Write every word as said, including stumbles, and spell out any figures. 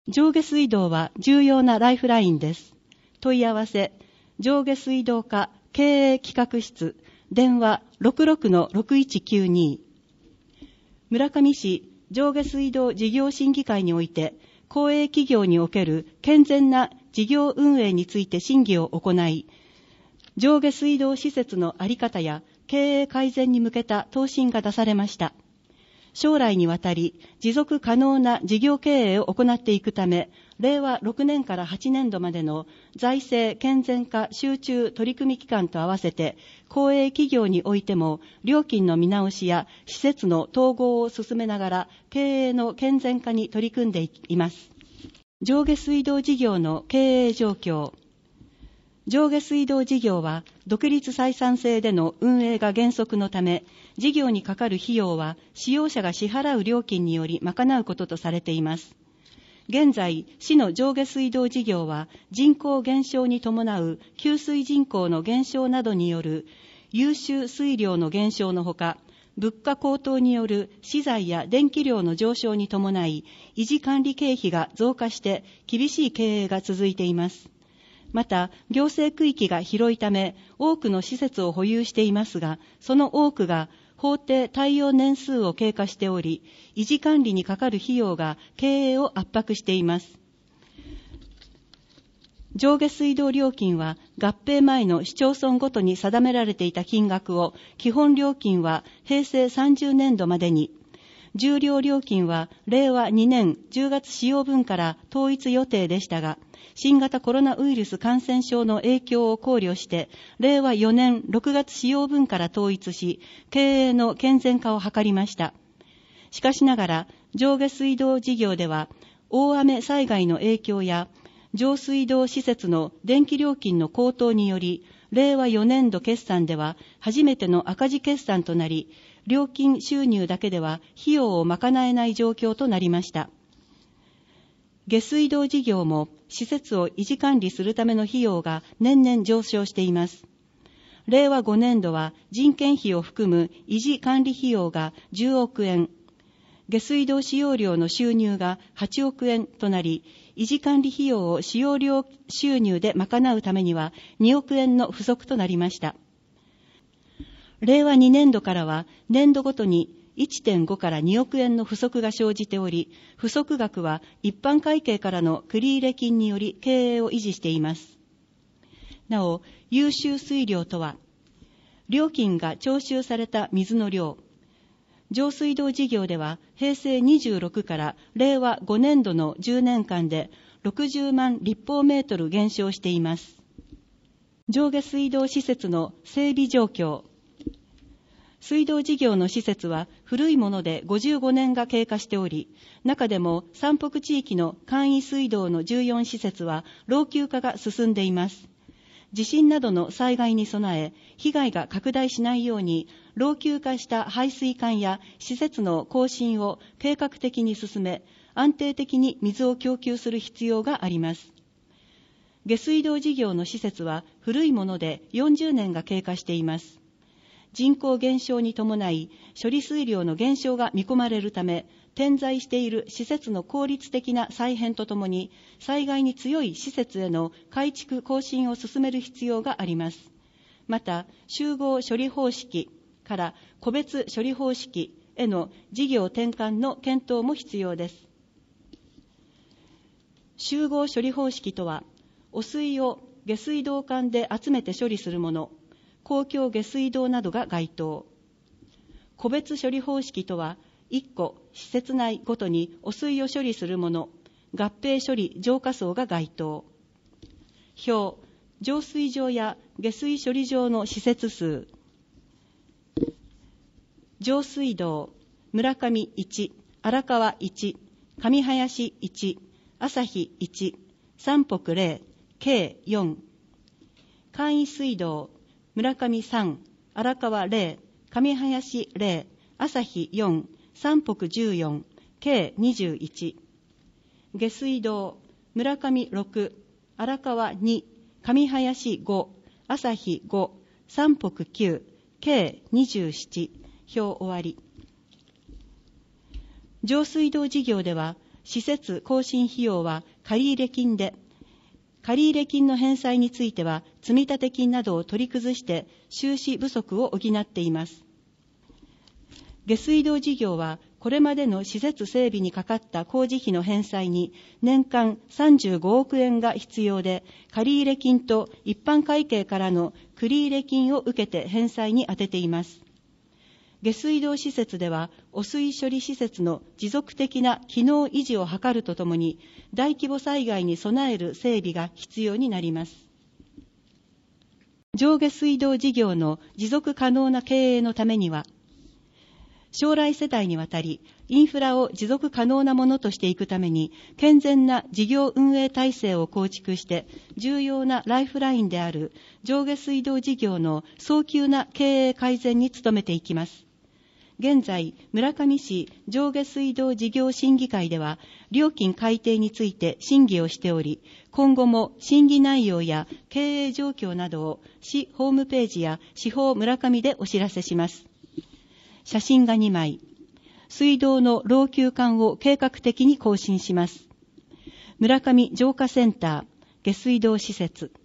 上下水道は重要なライフラインです。問い合わせ、上下水道課経営企画室、電話 ろくろくのろくいちきゅうに。村上市上下水道事業審議会において、公営企業における健全な事業運営について審議を行い、上下水道施設の在り方や経営改善に向けた答申が出されました。将来にわたり持続可能な事業経営を行っていくため、れいわろくねんからはちねんどまでの財政健全化集中取組期間と合わせて、公営企業においても料金の見直しや施設の統合を進めながら経営の健全化に取り組んでいます。上下水道事業の経営状況。上下水道事業は独立採算制での運営が原則のため、事業にかかる費用は使用者が支払う料金により賄うこととされています。現在、市の上下水道事業は人口減少に伴う給水人口の減少などによる優秀水量の減少のほか、物価高騰による資材や電気料の上昇に伴い、維持管理経費が増加して厳しい経営が続いています。また、行政区域が広いため、多くの施設を保有していますが、その多くが法定耐用年数を経過しており、維持管理にかかる費用が経営を圧迫しています。上下水道料金は合併前の市町村ごとに定められていた金額を、基本料金はへいせいさんじゅうねんどまでに、重量料金はれいわにねんじゅうがつ使用分から統一予定でしたが、新型コロナウイルス感染症の影響を考慮して、れいわよねんろくがつ使用分から統一し、経営の健全化を図りました。しかしながら、上下水道事業では、大雨災害の影響や、上水道施設の電気料金の高騰により、れいわよねんど決算では初めての赤字決算となり、料金収入だけでは費用を賄えない状況となりました。下水道事業も施設を維持管理するための費用が年々上昇しています。れいわごねんどは人件費を含む維持管理費用がじゅうおくえん、下水道使用料の収入がはちおくえんとなり、維持管理費用を使用料収入で賄うためにはにおくえんの不足となりました。れいわにねんどからは年度ごとに いってんご からにおくえんの不足が生じており、不足額は一般会計からの繰入金により経営を維持しています。なお、優秀水量とは、料金が徴収された水の量。上水道事業ではへいせいにじゅうろくかられいわごねんどのじゅうねんかんでろくじゅうまんりっぽうメートル減少しています。上下水道施設の整備状況。水道事業の施設は古いものでごじゅうごねんが経過しており、中でも山北地域の簡易水道のじゅうよんしせつは老朽化が進んでいます。地震などの災害に備え、被害が拡大しないように、老朽化した排水管や施設の更新を計画的に進め、安定的に水を供給する必要があります。下水道事業の施設は古いものでよんじゅうねんが経過しています。人口減少に伴い、処理水量の減少が見込まれるため、点在している施設の効率的な再編とともに、災害に強い施設への改築更新を進める必要があります。また、集合処理方式から個別処理方式への事業転換の検討も必要です。集合処理方式とは、汚水を下水道管で集めて処理するもの、公共下水道などが該当。個別処理方式とは、いっこ施設内ごとに汚水を処理するもの、合併処理浄化槽が該当。表、浄水場や下水処理場の施設数。上水道、村上いち、荒川いち、上林いち、朝日いち、山北ゼロ、計よん。簡易水道、村上さん、荒川ゼロ、上林ゼロ、朝日よん、山北じゅうよん、計にじゅういち。下水道、村上ろく、荒川に、上林ご、朝日ご、山北きゅう、計にじゅうなな。表終わり。上水道事業では、 施設更新費用は借入金で、借入金の返済については積立金などを取り崩して収支不足を補っています。下水道事業はこれまでの施設整備にかかった工事費の返済に年間さんじゅうごおくえんが必要で、借入金と一般会計からの繰入金を受けて返済に充てています。下水道施設では汚水処理施設の持続的な機能維持を図るとともに、大規模災害に備える整備が必要になります。上下水道事業の持続可能な経営のためには、将来世代にわたりインフラを持続可能なものとしていくために、健全な事業運営体制を構築して重要なライフラインである上下水道事業の早急な経営改善に努めていきます。現在、村上市上下水道事業審議会では料金改定について審議をしており、今後も審議内容や経営状況などを市ホームページや市法村上でお知らせします。写真がにまい。水道の老朽管を計画的に更新します。村上浄化センター下水道施設。